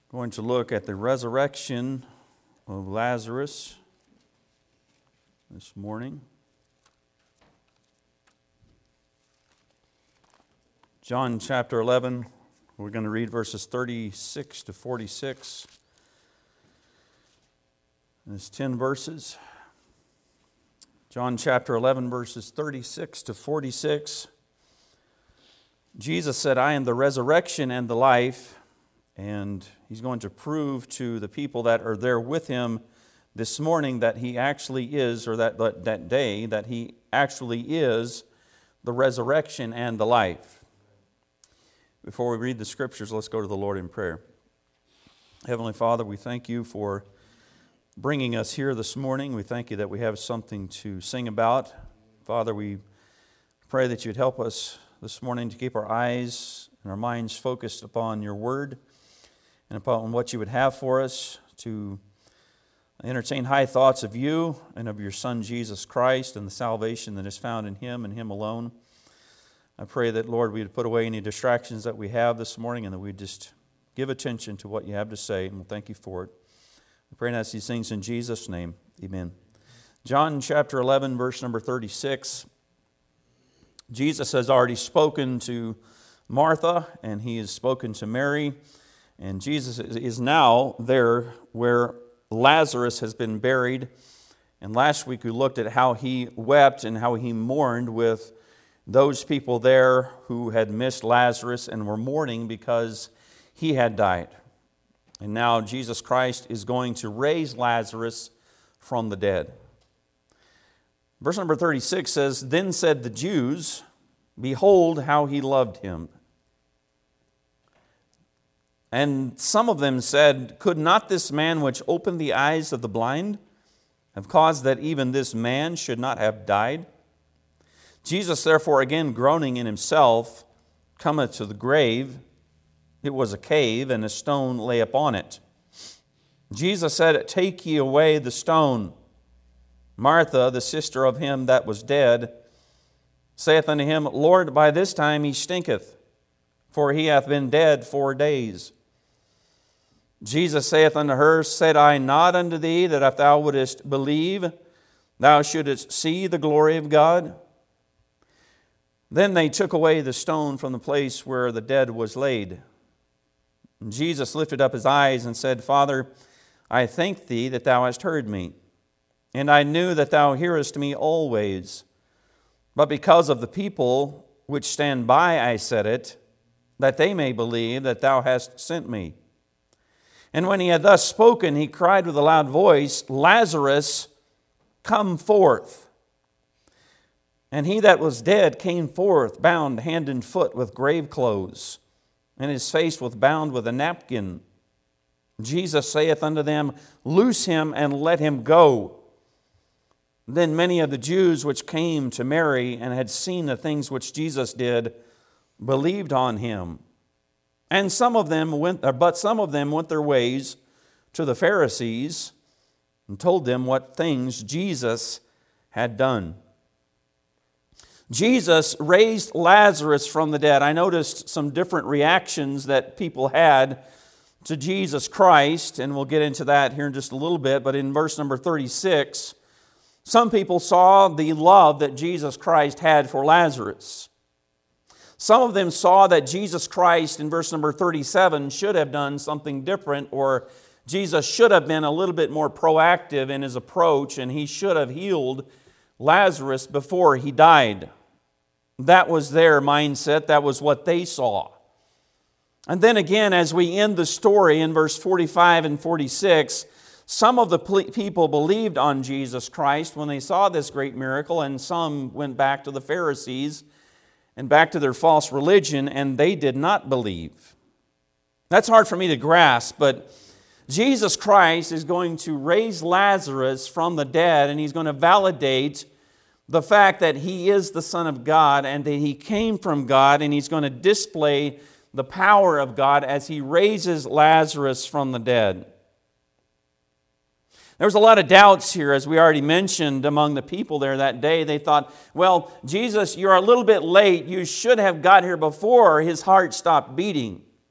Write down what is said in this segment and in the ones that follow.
Going to look at the resurrection of Lazarus this morning. John chapter 11, we're going to read verses 36 to 46. There's 10 verses. John chapter 11, verses 36 to 46. Jesus said, "I am the resurrection and the life." And he's going to prove to the people that are there with him this morning that he actually is, or that day, that he actually is the resurrection and the life. Before we read the scriptures, let's go to the Lord in prayer. Heavenly Father, we thank you for bringing us here this morning. We thank you that we have something to sing about. Father, we pray that you'd help us this morning to keep our eyes and our minds focused upon your word and upon what you would have for us, to entertain high thoughts of you and of your Son Jesus Christ and the salvation that is found in him and him alone. I pray that, Lord, we'd put away any distractions that we have this morning and that we'd just give attention to what you have to say, and we'll thank you for it. We pray and ask these things in Jesus' name. Amen. John chapter 11, verse number 36. Jesus has already spoken to Martha, and he has spoken to Mary. And Jesus is now there where Lazarus has been buried. And last week we looked at how he wept and how he mourned with those people there who had missed Lazarus and were mourning because he had died. And now Jesus Christ is going to raise Lazarus from the dead. Verse number 36 says, "Then said the Jews, 'Behold how he loved him.' And some of them said, 'Could not this man which opened the eyes of the blind have caused that even this man should not have died?' Jesus therefore, again groaning in himself, cometh to the grave. It was a cave, and a stone lay upon it. Jesus said, 'Take ye away the stone.' Martha, the sister of him that was dead, saith unto him, 'Lord, by this time he stinketh, for he hath been dead 4 days.' Jesus saith unto her, 'Said I not unto thee that if thou wouldest believe, thou shouldest see the glory of God?' Then they took away the stone from the place where the dead was laid. And Jesus lifted up his eyes and said, 'Father, I thank thee that thou hast heard me. And I knew that thou hearest me always. But because of the people which stand by I said it, that they may believe that thou hast sent me.' And when he had thus spoken, he cried with a loud voice, 'Lazarus, come forth.' And he that was dead came forth, bound hand and foot with grave clothes, and his face was bound with a napkin. Jesus saith unto them, 'Loose him and let him go.' Then many of the Jews which came to Mary and had seen the things which Jesus did believed on him. And but some of them went their ways to the Pharisees and told them what things Jesus had done." Jesus raised Lazarus from the dead. I noticed some different reactions that people had to Jesus Christ, and we'll get into that here in just a little bit. But in verse number 36, some people saw the love that Jesus Christ had for Lazarus. Some of them saw that Jesus Christ, in verse number 37, should have done something different, or Jesus should have been a little bit more proactive in his approach, and he should have healed Lazarus before he died. That was their mindset. That was what they saw. And then again, as we end the story in verse 45 and 46, some of the people believed on Jesus Christ when they saw this great miracle, and some went back to the Pharisees and back to their false religion, and they did not believe. That's hard for me to grasp, but Jesus Christ is going to raise Lazarus from the dead, and he's going to validate the fact that he is the Son of God and that he came from God, and he's going to display the power of God as he raises Lazarus from the dead. There was a lot of doubts here, as we already mentioned, among the people there that day. They thought, well, Jesus, you're a little bit late. You should have got here before his heart stopped beating.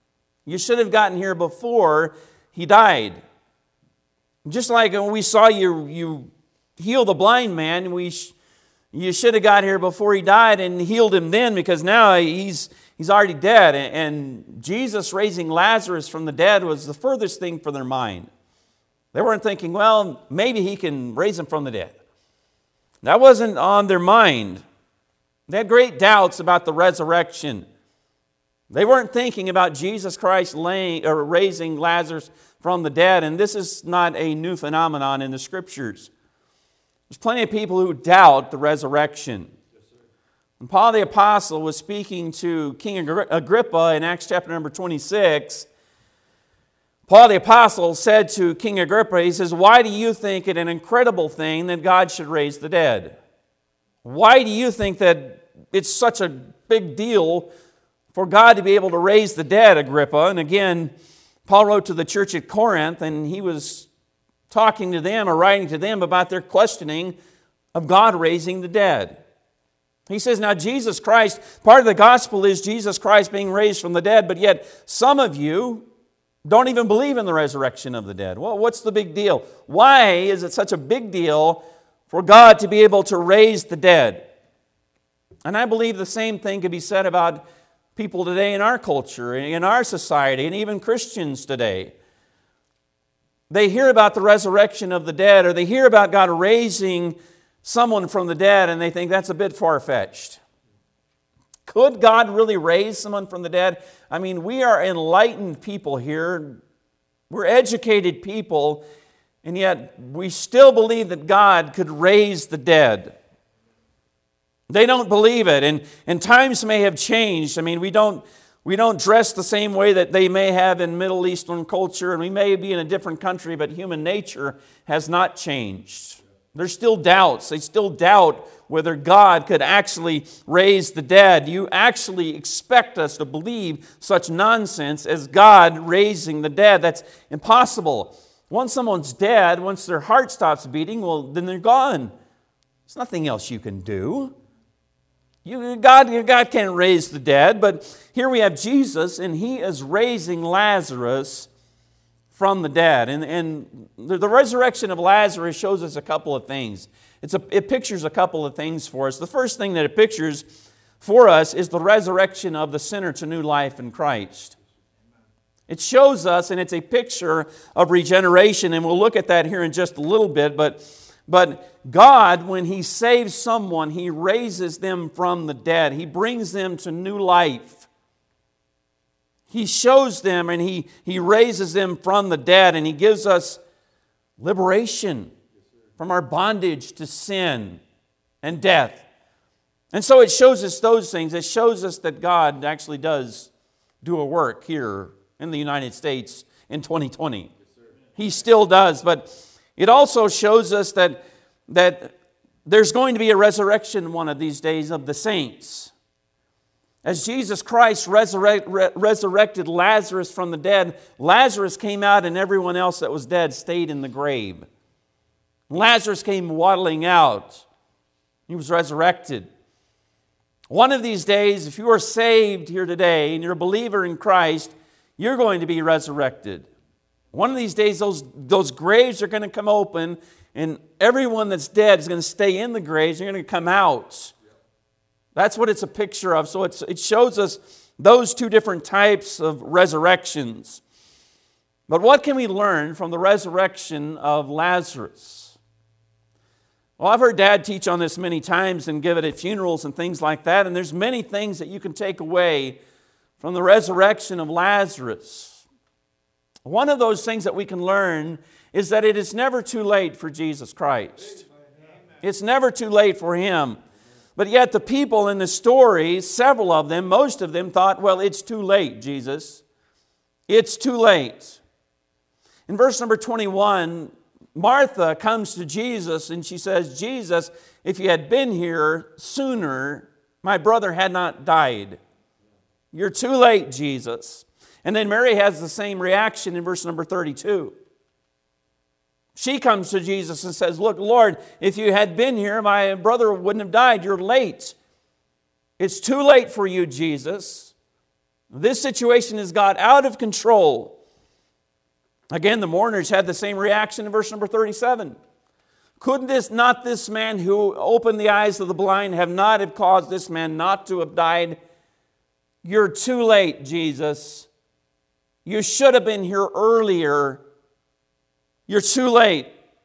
You should have gotten here before he died. Just like when we saw you heal the blind man, you should have got here before he died and healed him then, because now he's already dead. And Jesus raising Lazarus from the dead was the furthest thing from their mind. They weren't thinking, well, maybe he can raise him from the dead. That wasn't on their mind. They had great doubts about the resurrection. They weren't thinking about Jesus Christ raising Lazarus from the dead. And this is not a new phenomenon in the Scriptures. There's plenty of people who doubt the resurrection. When Paul the Apostle was speaking to King Agrippa in Acts chapter number 26, Paul the Apostle said to King Agrippa, he says, "Why do you think it an incredible thing that God should raise the dead? Why do you think that it's such a big deal for God to be able to raise the dead, Agrippa?" And again, Paul wrote to the church at Corinth, and he was talking to them or writing to them about their questioning of God raising the dead. He says, now Jesus Christ, part of the gospel is Jesus Christ being raised from the dead, but yet some of you don't even believe in the resurrection of the dead. Well, what's the big deal? Why is it such a big deal for God to be able to raise the dead? And I believe the same thing could be said about people today in our culture, in our society, and even Christians today. They hear about the resurrection of the dead, or they hear about God raising someone from the dead, and they think that's a bit far-fetched. Could God really raise someone from the dead? I mean, we are enlightened people here. We're educated people, and yet we still believe that God could raise the dead. They don't believe it, and times may have changed. I mean, we don't dress the same way that they may have in Middle Eastern culture, and we may be in a different country, but human nature has not changed. There's still doubts. They still doubt whether God could actually raise the dead. You actually expect us to believe such nonsense as God raising the dead. That's impossible. Once someone's dead, once their heart stops beating, well, then they're gone. There's nothing else you can do. God can't raise the dead, but here we have Jesus, and He is raising Lazarus from the dead. And the resurrection of Lazarus shows us a couple of things. It pictures a couple of things for us. The first thing that it pictures for us is the resurrection of the sinner to new life in Christ. It shows us, and it's a picture of regeneration, and we'll look at that here in just a little bit, but God, when He saves someone, He raises them from the dead. He brings them to new life. He shows them and He raises them from the dead, and He gives us liberation from our bondage to sin and death. And so it shows us those things. It shows us that God actually does do a work here in the United States in 2020. He still does, but it also shows us that there's going to be a resurrection one of these days of the saints. As Jesus Christ resurrected Lazarus from the dead, Lazarus came out and everyone else that was dead stayed in the grave. Lazarus came waddling out. He was resurrected. One of these days, if you are saved here today and you're a believer in Christ, you're going to be resurrected. One of these days, those graves are going to come open, and everyone that's dead is going to stay in the graves. They're going to come out. That's what it's a picture of. So it shows us those two different types of resurrections. But what can we learn from the resurrection of Lazarus? Well, I've heard Dad teach on this many times and give it at funerals and things like that, and there's many things that you can take away from the resurrection of Lazarus. One of those things that we can learn is that it is never too late for Jesus Christ. It's never too late for Him. But yet the people in the story, several of them, most of them thought, well, it's too late, Jesus. It's too late. In verse number 21, Martha comes to Jesus and she says, Jesus, if you had been here sooner, my brother had not died. You're too late, Jesus. And then Mary has the same reaction in verse number 32. She comes to Jesus and says, look, Lord, if you had been here, my brother wouldn't have died. You're late. It's too late for you, Jesus. This situation has got out of control. Again, the mourners had the same reaction in verse number 37. Could not this man who opened the eyes of the blind have caused this man not to have died? You're too late, Jesus. You should have been here earlier. You're too late.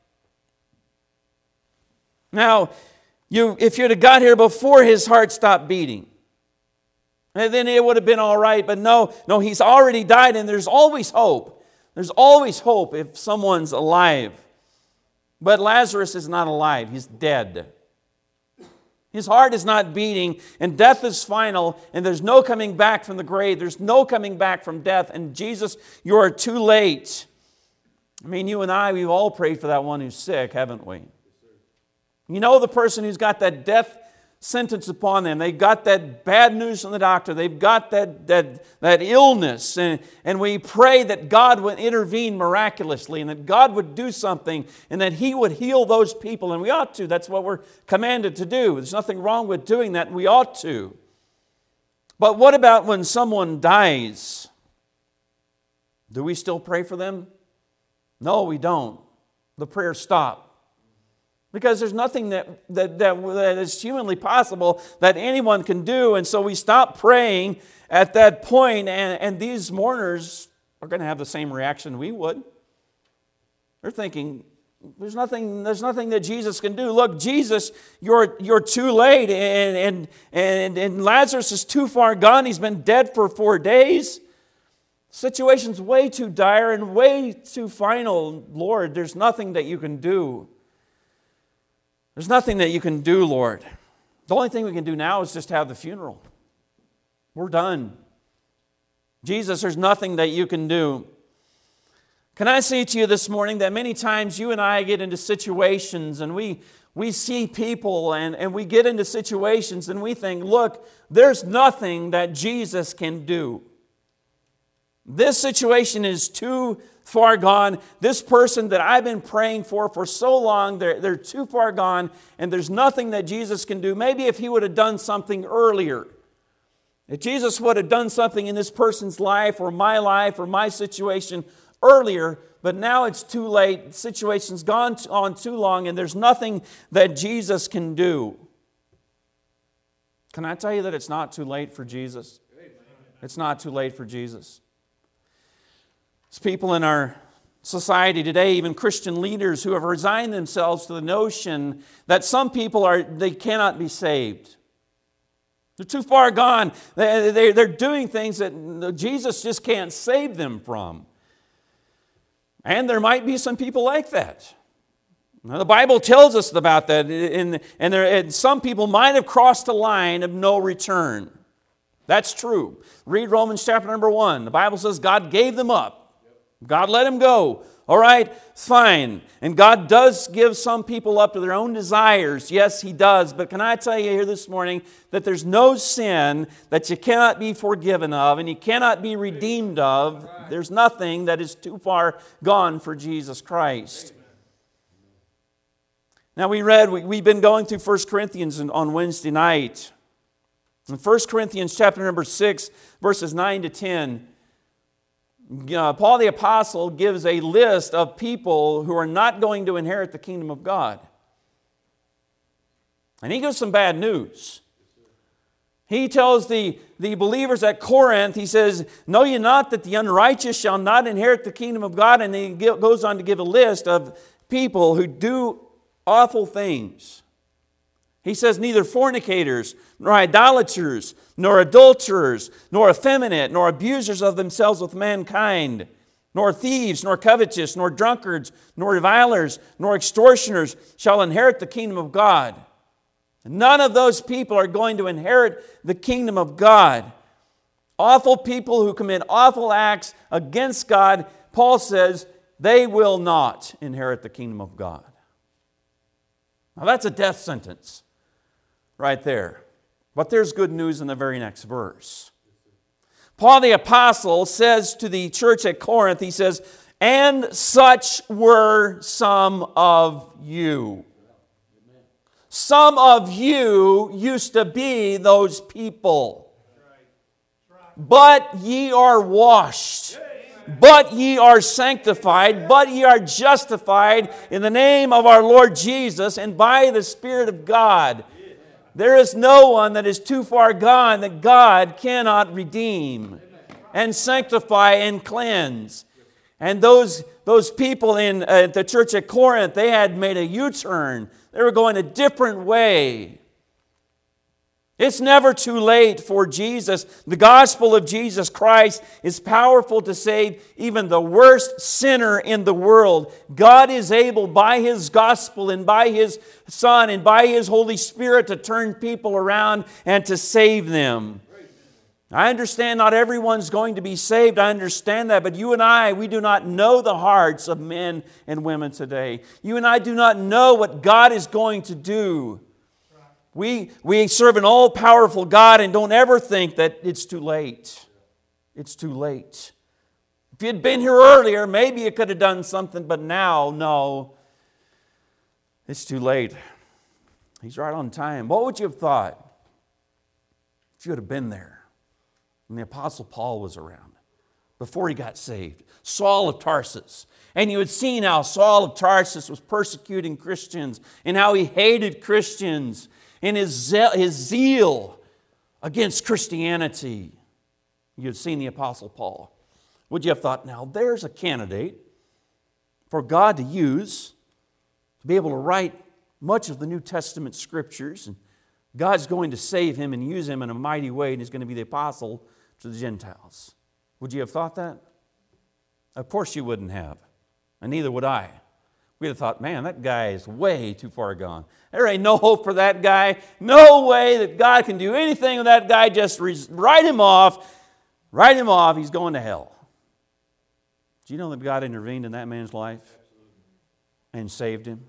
Now, if you'd have got here before his heart stopped beating, and then it would have been all right. But no, he's already died, and there's always hope. There's always hope if someone's alive. But Lazarus is not alive. He's dead. His heart is not beating, and death is final, and there's no coming back from the grave. There's no coming back from death. And Jesus, you are too late. I mean, you and I, we've all prayed for that one who's sick, haven't we? You know the person who's got that death sentence upon them. They've got that bad news from the doctor. They've got that illness. And we pray that God would intervene miraculously and that God would do something and that He would heal those people. And we ought to. That's what we're commanded to do. There's nothing wrong with doing that, and we ought to. But what about when someone dies? Do we still pray for them? No, we don't. The prayers stop. Because there's nothing that is humanly possible that anyone can do. And so we stop praying at that point, and these mourners are going to have the same reaction we would. They're thinking, there's nothing that Jesus can do. Look, Jesus, you're too late, and Lazarus is too far gone. He's been dead for 4 days. The situation's way too dire and way too final. Lord, there's nothing that you can do. There's nothing that you can do, Lord. The only thing we can do now is just have the funeral. We're done. Jesus, there's nothing that you can do. Can I say to you this morning that many times you and I get into situations and we see people and we get into situations and we think, look, there's nothing that Jesus can do. This situation is too far gone. This person that I've been praying for so long, they're too far gone, and there's nothing that Jesus can do. Maybe if He would have done something earlier, if Jesus would have done something in this person's life or my situation earlier, but now it's too late. The situation's gone on too long, and there's nothing that Jesus can do. Can I tell you that it's not too late for Jesus? It's not too late for Jesus. There's people in our society today, even Christian leaders, who have resigned themselves to the notion that some people they cannot be saved. They're too far gone. They're doing things that Jesus just can't save them from. And there might be some people like that. Now, the Bible tells us about that, and some people might have crossed a line of no return. That's true. Read Romans chapter number 1. The Bible says God gave them up. God let them go. All right, fine. And God does give some people up to their own desires. Yes, He does. But can I tell you here this morning that there's no sin that you cannot be forgiven of and you cannot be redeemed of. There's nothing that is too far gone for Jesus Christ. Now we've been going through 1 Corinthians on Wednesday night. In 1 Corinthians chapter number 6, verses 9 to 10, Paul the Apostle gives a list of people who are not going to inherit the kingdom of God. And he gives some bad news. He tells the believers at Corinth, he says, "Know ye not that the unrighteous shall not inherit the kingdom of God?" And he goes on to give a list of people who do awful things. He says, "Neither fornicators, nor idolaters, nor adulterers, nor effeminate, nor abusers of themselves with mankind, nor thieves, nor covetous, nor drunkards, nor revilers, nor extortioners shall inherit the kingdom of God." None of those people are going to inherit the kingdom of God. Awful people who commit awful acts against God, Paul says, they will not inherit the kingdom of God. Now that's a death sentence right there. But there's good news in the very next verse. Paul the Apostle says to the church at Corinth, he says, "And such were some of you." Some of you used to be those people. but ye are washed, but ye are sanctified, but ye are justified in the name of our Lord Jesus and by the Spirit of God. There is no one that is too far gone that God cannot redeem and sanctify and cleanse. And those people in the church at Corinth, they had made a U-turn. They were going a different way. It's never too late for Jesus. The gospel of Jesus Christ is powerful to save even the worst sinner in the world. God is able by His gospel and by His Son and by His Holy Spirit to turn people around and to save them. I understand not everyone's going to be saved. I understand that. But you and I, we do not know the hearts of men and women today. You and I do not know what God is going to do. We serve an all-powerful God, and don't ever think that it's too late. It's too late. If you'd been here earlier, maybe you could have done something, but now, no. It's too late. He's right on time. What would you have thought if you would have been there when the Apostle Paul was around, before he got saved? Saul of Tarsus. And you had seen how Saul of Tarsus was persecuting Christians and how he hated Christians. In his zeal against Christianity. You've seen the Apostle Paul. Would you have thought, now there's a candidate for God to use to be able to write much of the New Testament Scriptures, and God's going to save him and use him in a mighty way, and he's going to be the apostle to the Gentiles. Would you have thought that? Of course you wouldn't have, and neither would I. We'd have thought, man, that guy is way too far gone. There ain't no hope for that guy. No way that God can do anything with that guy. Just write him off. Write him off. He's going to hell. Do you know that God intervened in that man's life and saved him?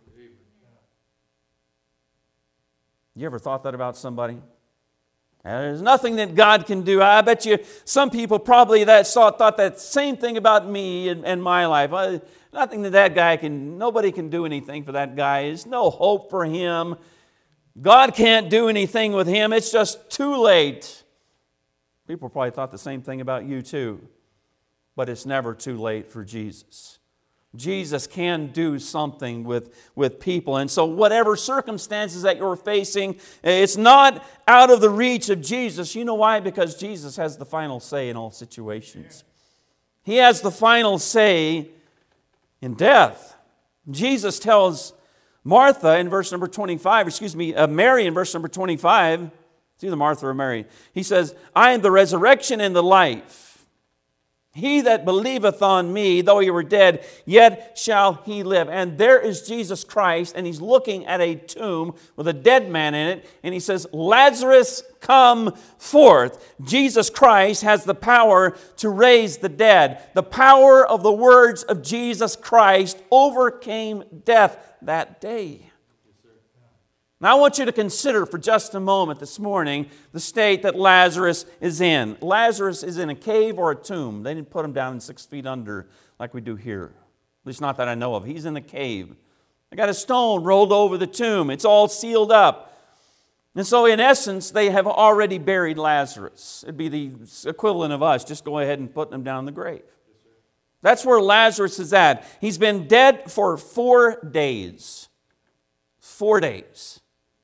You ever thought that about somebody? There's nothing that God can do. I bet you some people probably thought that same thing about me and my life. Nothing that guy can, nobody can do anything for that guy. There's no hope for him. God can't do anything with him. It's just too late. People probably thought the same thing about you too. But it's never too late for Jesus. Jesus can do something with people. And so whatever circumstances that you're facing, it's not out of the reach of Jesus. You know why? Because Jesus has the final say in all situations. He has the final say in death. Jesus tells Martha in verse number 25, Mary in verse number 25, it's either Martha or Mary. He says, I am the resurrection and the life. He that believeth on me, though he were dead, yet shall he live. And there is Jesus Christ, and he's looking at a tomb with a dead man in it, and he says, Lazarus, come forth. Jesus Christ has the power to raise the dead. The power of the words of Jesus Christ overcame death that day. Now I want you to consider for just a moment this morning the state that Lazarus is in. Lazarus is in a cave or a tomb. They didn't put him down 6 feet under like we do here. At least not that I know of. He's in a cave. They got a stone rolled over the tomb. It's all sealed up. And so in essence, they have already buried Lazarus. It'd be the equivalent of us just go ahead and put him down in the grave. That's where Lazarus is at. He's been dead for 4 days. 4 days.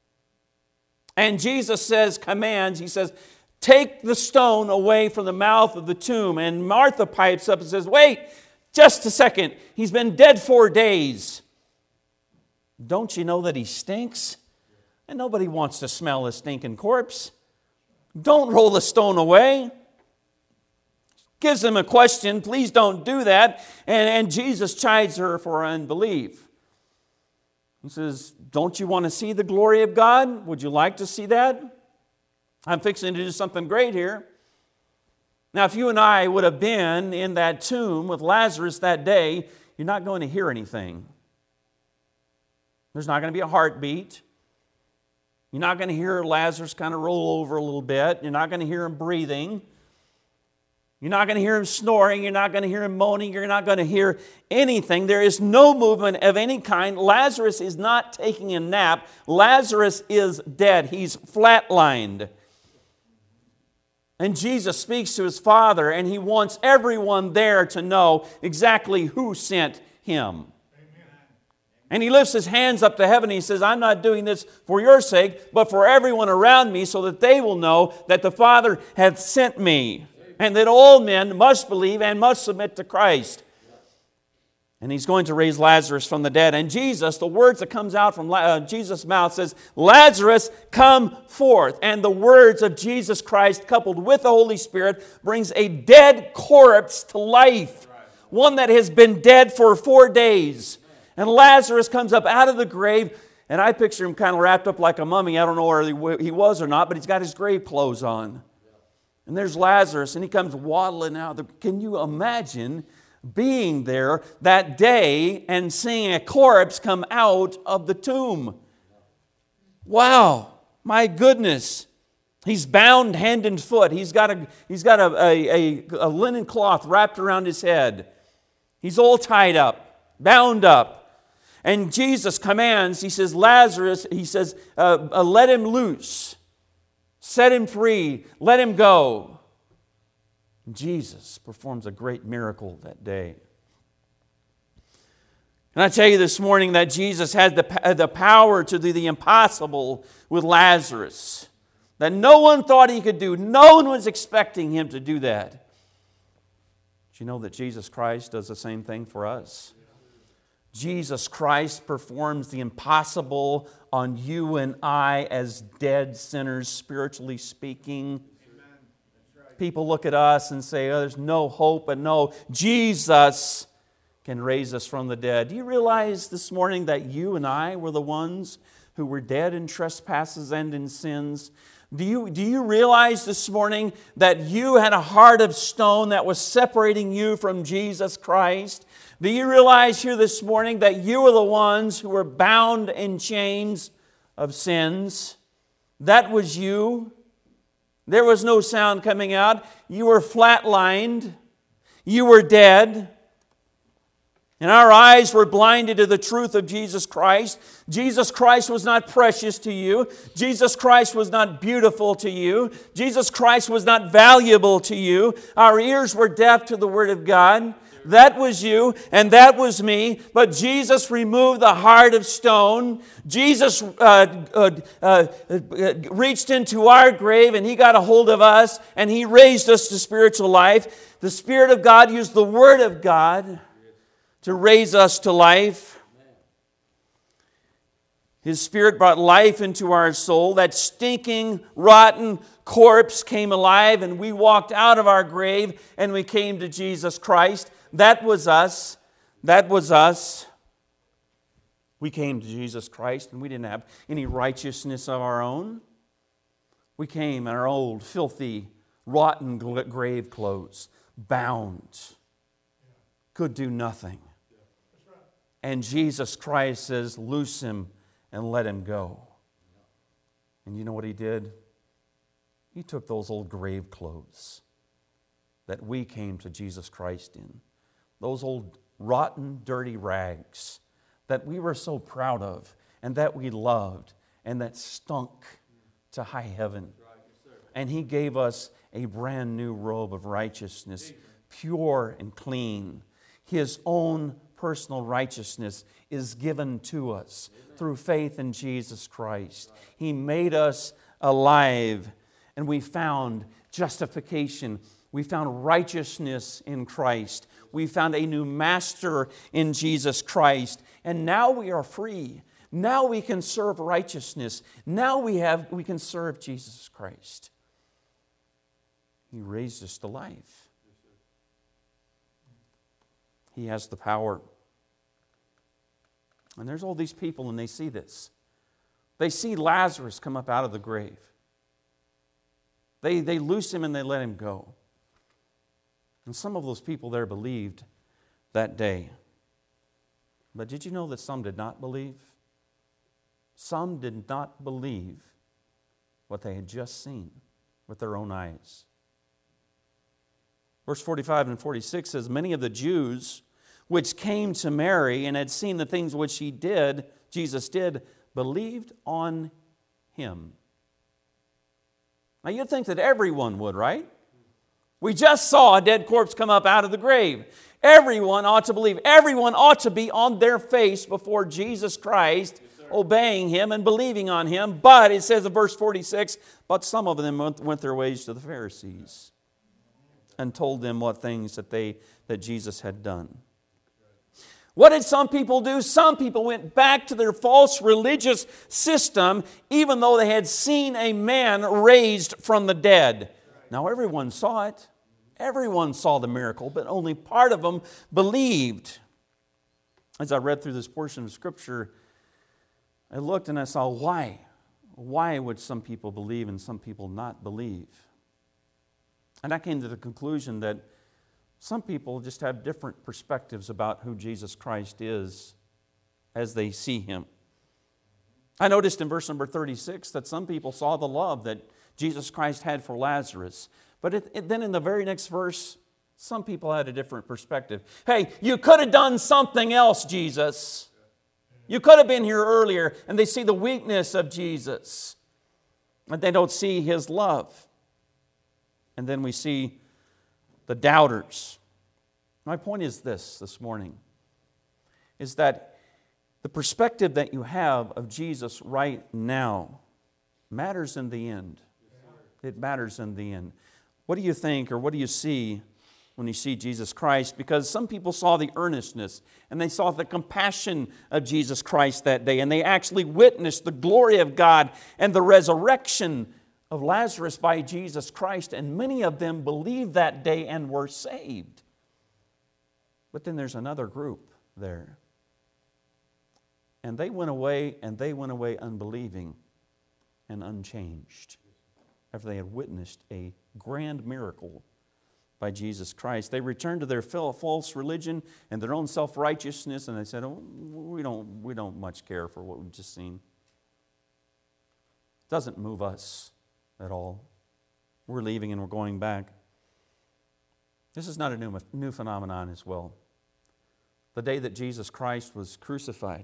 And Jesus commands, he says, take the stone away from the mouth of the tomb. And Martha pipes up and says, wait, just a second. He's been dead 4 days. Don't you know that he stinks? And nobody wants to smell a stinking corpse. Don't roll the stone away. Gives him a question, please don't do that. And Jesus chides her for her unbelief. He says, don't you want to see the glory of God? Would you like to see that? I'm fixing to do something great here. Now, if you and I would have been in that tomb with Lazarus that day, you're not going to hear anything. There's not going to be a heartbeat. You're not going to hear Lazarus kind of roll over a little bit. You're not going to hear him breathing. You're not going to hear him snoring. You're not going to hear him moaning. You're not going to hear anything. There is no movement of any kind. Lazarus is not taking a nap. Lazarus is dead. He's flatlined. And Jesus speaks to his Father, and he wants everyone there to know exactly who sent him. And he lifts his hands up to heaven and he says, I'm not doing this for your sake, but for everyone around me, so that they will know that the Father hath sent me, and that all men must believe and must submit to Christ. And he's going to raise Lazarus from the dead. And Jesus, the words that comes out from Jesus' mouth says, Lazarus, come forth. And the words of Jesus Christ, coupled with the Holy Spirit, brings a dead corpse to life. One that has been dead for 4 days. And Lazarus comes up out of the grave, and I picture him kind of wrapped up like a mummy. I don't know where he was or not, but he's got his grave clothes on. And there's Lazarus, and he comes waddling out. Can you imagine being there that day and seeing a corpse come out of the tomb? Wow, my goodness. He's bound hand and foot. He's got a linen cloth wrapped around his head. He's all tied up, bound up. And Jesus commands, he says, Lazarus, he says, let him loose. Set him free. Let him go. Jesus performs a great miracle that day. And I tell you this morning that Jesus had the power to do the impossible with Lazarus. That no one thought he could do. No one was expecting him to do that. Do you know that Jesus Christ does the same thing for us? Jesus Christ performs the impossible on you and I as dead sinners, spiritually speaking. People look at us and say, oh, there's no hope, but no, Jesus can raise us from the dead. Do you realize this morning that you and I were the ones who were dead in trespasses and in sins? Do you realize this morning that you had a heart of stone that was separating you from Jesus Christ? Do you realize here this morning that you are the ones who were bound in chains of sins? That was you. There was no sound coming out. You were flatlined. You were dead. And our eyes were blinded to the truth of Jesus Christ. Jesus Christ was not precious to you. Jesus Christ was not beautiful to you. Jesus Christ was not valuable to you. Our ears were deaf to the Word of God. That was you and that was me. But Jesus removed the heart of stone. Jesus reached into our grave and He got a hold of us and He raised us to spiritual life. The Spirit of God used the Word of God to raise us to life. His Spirit brought life into our soul. That stinking, rotten corpse came alive and we walked out of our grave and we came to Jesus Christ. That was us. That was us. We came to Jesus Christ and we didn't have any righteousness of our own. We came in our old, filthy, rotten grave clothes, bound, could do nothing. And Jesus Christ says, loose him and let him go. And you know what He did? He took those old grave clothes that we came to Jesus Christ in. Those old rotten, dirty rags that we were so proud of and that we loved and that stunk to high heaven. And He gave us a brand new robe of righteousness, pure and clean. His own personal righteousness is given to us through faith in Jesus Christ. He made us alive, and we found justification. We found righteousness in Christ. We found a new master in Jesus Christ. And now we are free. Now we can serve righteousness. Now we can serve Jesus Christ. He raised us to life. He has the power. And there's all these people and they see this. They see Lazarus come up out of the grave. They loose him and they let him go. And some of those people there believed that day. But did you know that some did not believe? Some did not believe what they had just seen with their own eyes. Verse 45 and 46 says, many of the Jews which came to Mary and had seen the things which Jesus did, believed on Him. Now you'd think that everyone would, right? We just saw a dead corpse come up out of the grave. Everyone ought to believe. Everyone ought to be on their face before Jesus Christ, obeying Him and believing on Him. But it says in verse 46, but some of them went their ways to the Pharisees and told them what things that Jesus had done. What did some people do? Some people went back to their false religious system, even though they had seen a man raised from the dead. Now everyone saw it. Everyone saw the miracle, but only part of them believed. As I read through this portion of Scripture, I looked and I saw why. Why would some people believe and some people not believe? And I came to the conclusion that some people just have different perspectives about who Jesus Christ is as they see Him. I noticed in verse number 36 that some people saw the love that Jesus Christ had for Lazarus. But then in the very next verse, some people had a different perspective. Hey, you could have done something else, Jesus. You could have been here earlier. And they see the weakness of Jesus. And they don't see His love. And then we see the doubters. My point is this morning, is that the perspective that you have of Jesus right now matters in the end. It matters in the end. What do you think or what do you see when you see Jesus Christ? Because some people saw the earnestness and they saw the compassion of Jesus Christ that day, and they actually witnessed the glory of God and the resurrection of Lazarus by Jesus Christ, and many of them believed that day and were saved. But then there's another group there. And they went away unbelieving and unchanged after they had witnessed a grand miracle by Jesus Christ. They returned to their false religion and their own self-righteousness, and they said, oh, we don't much care for what we've just seen. It doesn't move us at all. We're leaving and we're going back. This is not a new phenomenon as well. The day that Jesus Christ was crucified,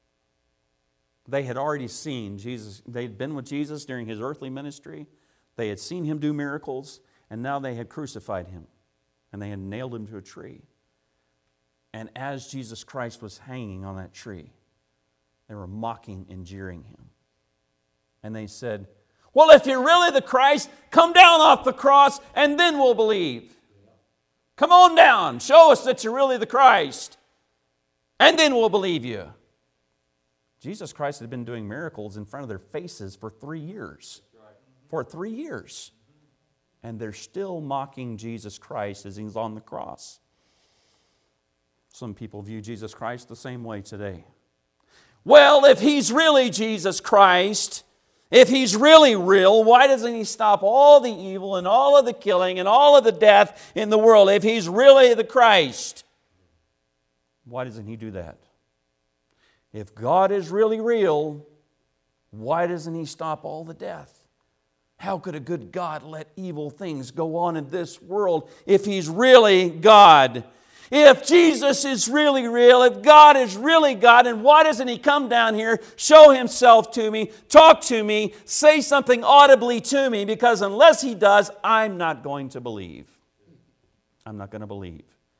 they had already seen Jesus. They had been with Jesus during His earthly ministry. They had seen Him do miracles, and now they had crucified Him, and they had nailed Him to a tree. And as Jesus Christ was hanging on that tree, they were mocking and jeering Him. And they said, well, if you're really the Christ, come down off the cross, and then we'll believe. Come on down. Show us that you're really the Christ, and then we'll believe you. Jesus Christ had been doing miracles in front of their faces for 3 years. For 3 years. And they're still mocking Jesus Christ as He's on the cross. Some people view Jesus Christ the same way today. Well, if He's really Jesus Christ, if He's really real, why doesn't He stop all the evil and all of the killing and all of the death in the world? If He's really the Christ, why doesn't He do that? If God is really real, why doesn't He stop all the death? How could a good God let evil things go on in this world if He's really God? If Jesus is really real, if God is really God, and why doesn't He come down here, show Himself to me, talk to me, say something audibly to me? Because unless He does, I'm not going to believe. I'm not going to believe.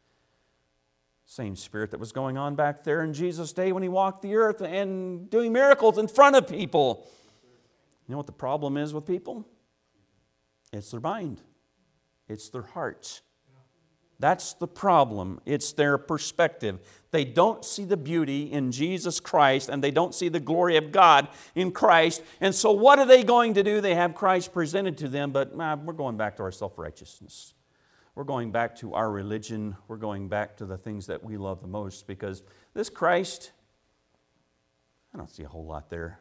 Same spirit that was going on back there in Jesus' day when He walked the earth and doing miracles in front of people. You know what the problem is with people? It's their mind. It's their heart. That's the problem. It's their perspective. They don't see the beauty in Jesus Christ, and they don't see the glory of God in Christ. And so what are they going to do? They have Christ presented to them, but we're going back to our self-righteousness. We're going back to our religion. We're going back to the things that we love the most, because this Christ, I don't see a whole lot there.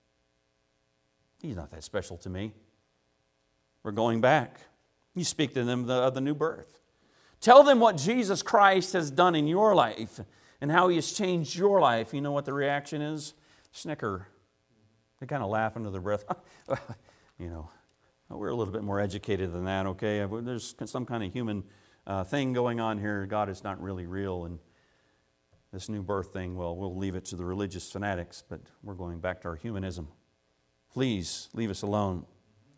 He's not that special to me. We're going back. You speak to them of the new birth. Tell them what Jesus Christ has done in your life and how He has changed your life. You know what the reaction is? Snicker. They kind of laugh under their breath. We're a little bit more educated than that, okay? There's some kind of human thing going on here. God is not really real. And this new birth thing, well, we'll leave it to the religious fanatics, but we're going back to our humanism. Please leave us alone.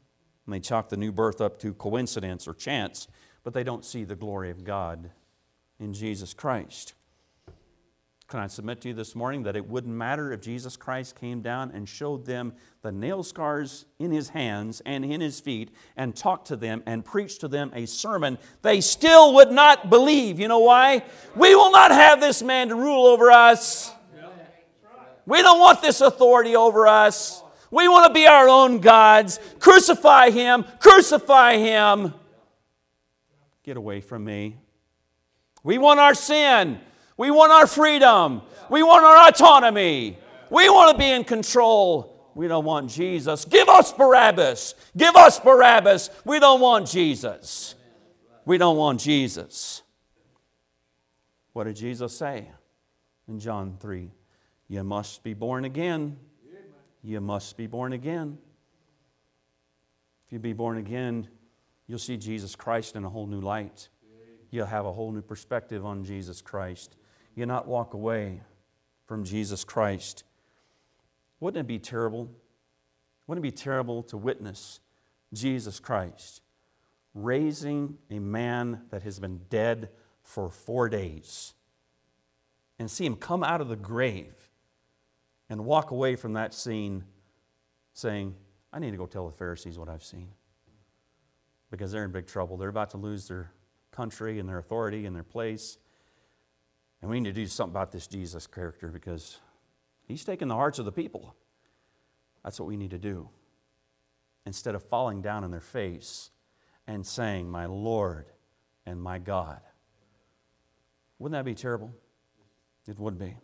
And they chalk the new birth up to coincidence or chance, but they don't see the glory of God in Jesus Christ. Can I submit to you this morning that it wouldn't matter if Jesus Christ came down and showed them the nail scars in His hands and in His feet and talked to them and preached to them a sermon, they still would not believe. You know why? We will not have this man to rule over us. We don't want this authority over us. We want to be our own gods. Crucify Him. Crucify Him. Get away from me. We want our sin. We want our freedom. We want our autonomy. We want to be in control. We don't want Jesus. Give us Barabbas. Give us Barabbas. We don't want Jesus. We don't want Jesus. What did Jesus say in John 3? You must be born again. You must be born again. If you be born again, you'll see Jesus Christ in a whole new light. You'll have a whole new perspective on Jesus Christ. You'll not walk away from Jesus Christ. Wouldn't it be terrible? Wouldn't it be terrible to witness Jesus Christ raising a man that has been dead for 4 days and see Him come out of the grave and walk away from that scene saying, I need to go tell the Pharisees what I've seen, because they're in big trouble. They're about to lose their country and their authority and their place. And we need to do something about this Jesus character, because He's taken the hearts of the people. That's what we need to do. Instead of falling down on their face and saying, my Lord and my God. Wouldn't that be terrible? It would be.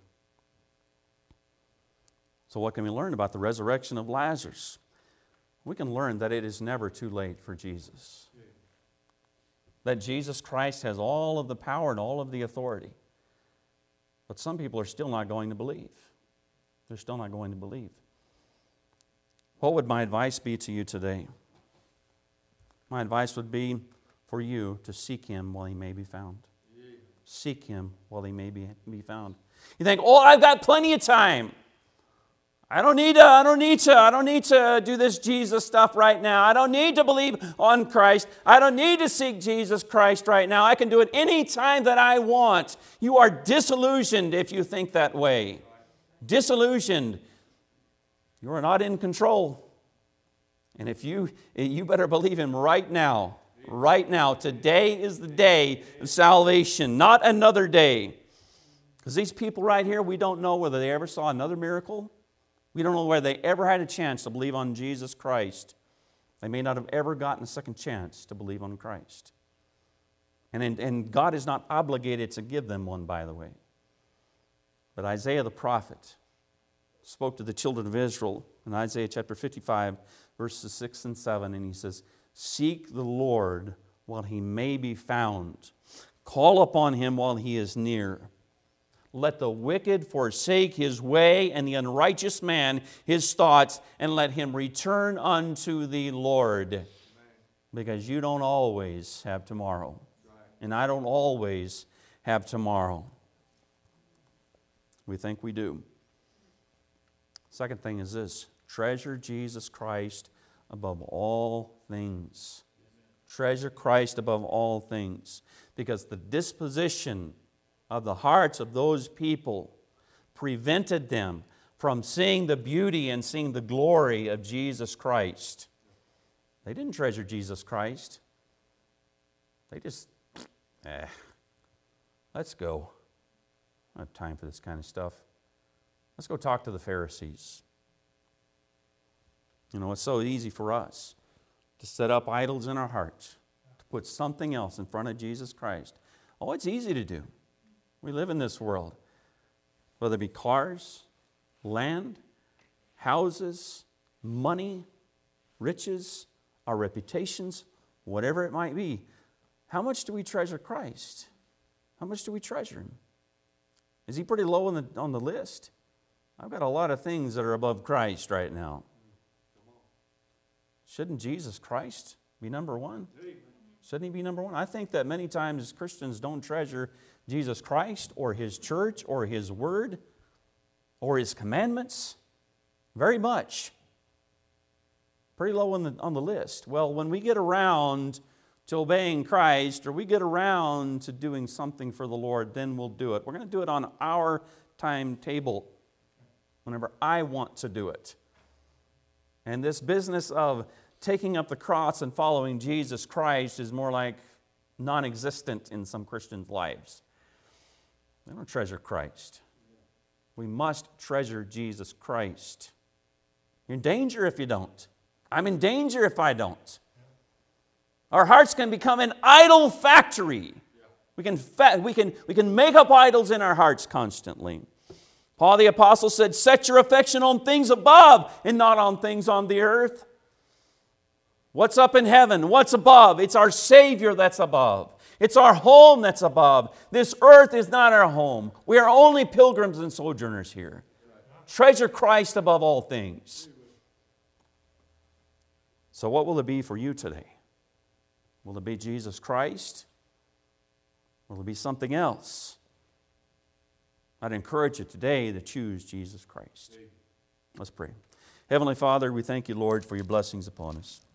So what can we learn about the resurrection of Lazarus? We can learn that it is never too late for Jesus. That Jesus Christ has all of the power and all of the authority. But some people are still not going to believe. They're still not going to believe. What would my advice be to you today? My advice would be for you to seek Him while He may be found. Seek Him while He may be found. You think, oh, I've got plenty of time. I don't need to do this Jesus stuff right now. I don't need to believe on Christ. I don't need to seek Jesus Christ right now. I can do it any time that I want. You are disillusioned if you think that way. Disillusioned. You are not in control. And if you better believe Him right now. Right now. Today is the day of salvation, not another day. Because these people right here, we don't know whether they ever saw another miracle. We don't know whether they ever had a chance to believe on Jesus Christ. They may not have ever gotten a second chance to believe on Christ. And God is not obligated to give them one, by the way. But Isaiah the prophet spoke to the children of Israel in Isaiah chapter 55, verses 6 and 7, and he says, seek the Lord while He may be found. Call upon Him while He is near. Let the wicked forsake his way, and the unrighteous man his thoughts, and let him return unto the Lord. Amen. Because you don't always have tomorrow. Right. And I don't always have tomorrow. We think we do. Second thing is this: treasure Jesus Christ above all things. Treasure Christ above all things. Because the disposition of the hearts of those people prevented them from seeing the beauty and seeing the glory of Jesus Christ. They didn't treasure Jesus Christ. They just, let's go. I don't have time for this kind of stuff. Let's go talk to the Pharisees. You know, it's so easy for us to set up idols in our hearts, to put something else in front of Jesus Christ. Oh, it's easy to do. We live in this world. Whether it be cars, land, houses, money, riches, our reputations, whatever it might be. How much do we treasure Christ? How much do we treasure Him? Is He pretty low on the list? I've got a lot of things that are above Christ right now. Shouldn't Jesus Christ be number one? Shouldn't He be number one? I think that many times Christians don't treasure Jesus Christ or His church or His word or His commandments very much. Pretty low on the list. Well, when we get around to obeying Christ, or we get around to doing something for the Lord, then we'll do it. We're going to do it on our timetable, whenever I want to do it. And this business of taking up the cross and following Jesus Christ is more like non-existent in some Christians' lives. They don't treasure Christ. We must treasure Jesus Christ. You're in danger if you don't. I'm in danger if I don't. Our hearts can become an idol factory. We can make up idols in our hearts constantly. Paul the Apostle said, set your affection on things above and not on things on the earth. What's up in heaven? What's above? It's our Savior that's above. It's our home that's above. This earth is not our home. We are only pilgrims and sojourners here. Treasure Christ above all things. So what will it be for you today? Will it be Jesus Christ? Will it be something else? I'd encourage you today to choose Jesus Christ. Let's pray. Heavenly Father, we thank you, Lord, for your blessings upon us.